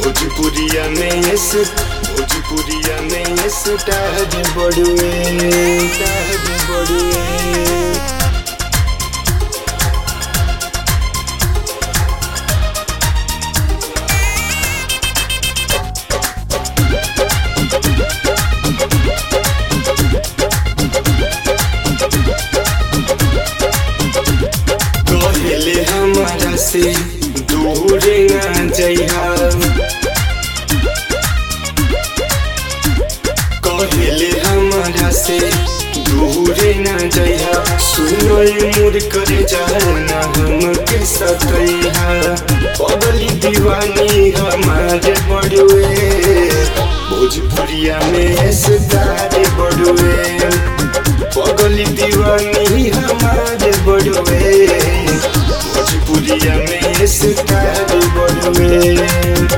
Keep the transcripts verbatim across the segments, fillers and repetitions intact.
भोजपुरिया में इस भोजपुरिया में इस टाज बड़ुए टाज बड़ुए। कहले हमारा से दूर ना जइहा, कहले हमारा से दूर ना जइहा, सुनई मोर करे जाना हमके सतइहा। पगली दीवानी हमारे बड़ुए भोजपुरिया में स्टार बड़ुए, पगली दीवानी हमारे बड़ुए भोजपुरिया में स्टार बड़ुए।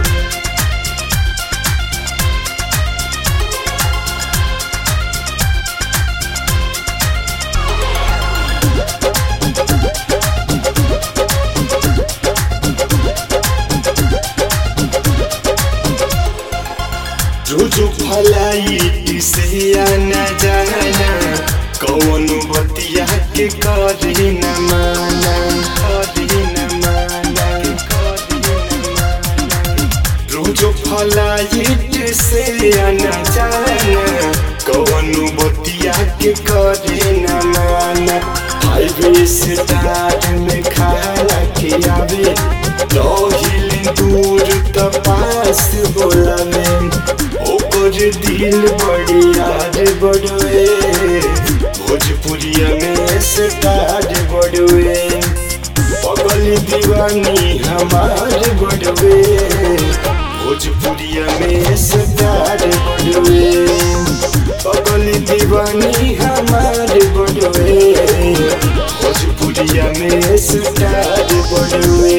रोज भलाई से आना जाना, कौन बतिया के करी न माना करी न माना करी न माना। रोज भलाई से आना जाना, कौन बतिया के करी न माना। हाईवे स्टार में खाना खियावे, रहिल दूर त पास बोलावे, ओकर दिल बड़ी याद बड़ुए भोजपुरिया में स्टार बड़ुए, पगली दीवानी हमार बड़ुए भोजपुरिया में स्टार बड़ुए, पगली दीवानी हमार बड़ुए भोजपुरिया में स्टार बड़ुए।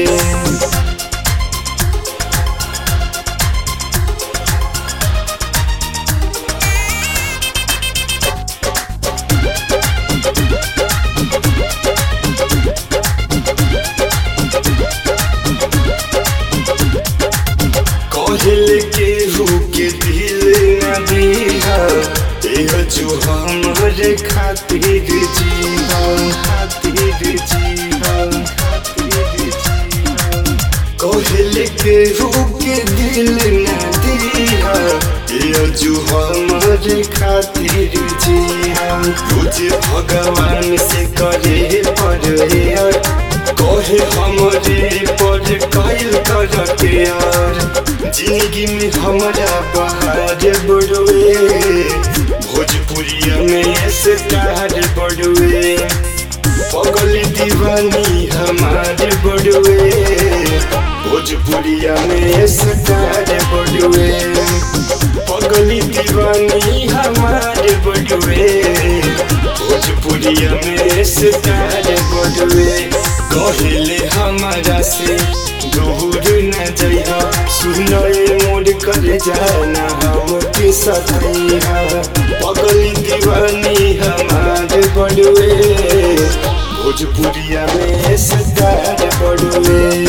कहले के के दिल न दिहा, एह जो हमरे खातिर जीहा खातिर जीहा खातिर जीहा। कहले के के दिल न दिहा, एह जो हमरे खातिर जीहा। तुझे भगवान से करे पड़े कहे हमरे पर कैल कर के यार, जिंदगी में हमारा बहार बड़ुए भोजपुरिया में स्टार बड़ुए, पगली दीवानी हमारे बड़ुए भोजपुरिया में स्टार बड़ुए, पगली दीवानी हमारे बड़ुए भोजपुरिया में स्टार बड़ुए। कहले हमारा से दूर न जइहा, सुनई मोर करे जाना हमके सतइहा। पगली दीवानी हमारे बड़ुए भोजपुरिया में स्टार बड़ुए।